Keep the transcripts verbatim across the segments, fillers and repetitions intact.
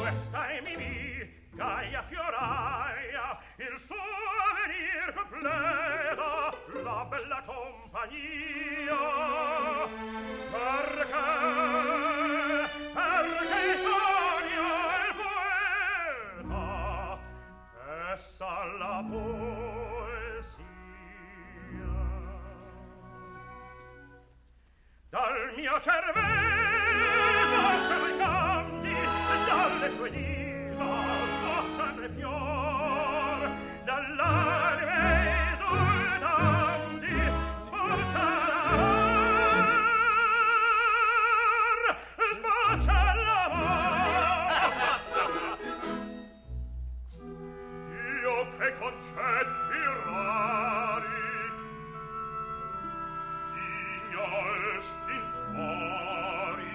Questa è Mimì, Gaia Fioraia, il suo venir completa la bella compagnia. Perché, perché sogna il poeta, essa la poesia. Dal mio cervello c'è i canti, dalle sue dita sbocciano i fior, dall'anime esultanti sboccia l'amor, sboccia l'amor. Dio, che concetti rari, digna e stintori,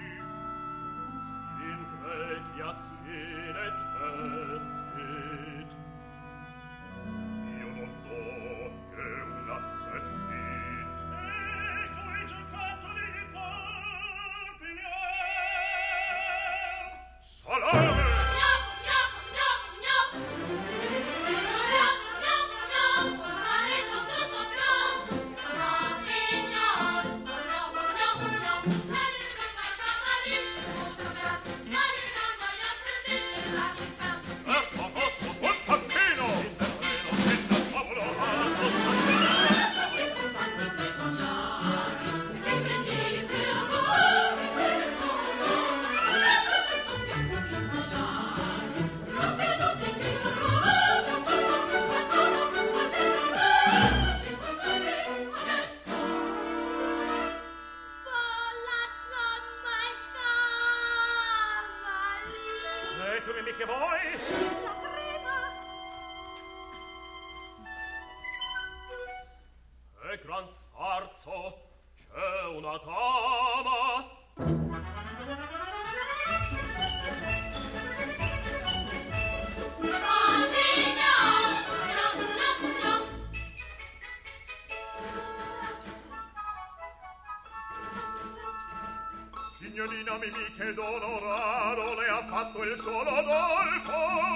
Creazione cessit. Io non do che un accessit. Ecco i giocattoli di Parpignan. Salame! Che vuoi? La prima! Che gran sfarzo! C'è una dama! Signorina Mimì, che dono raro le ha fatto il suo Rodolfo.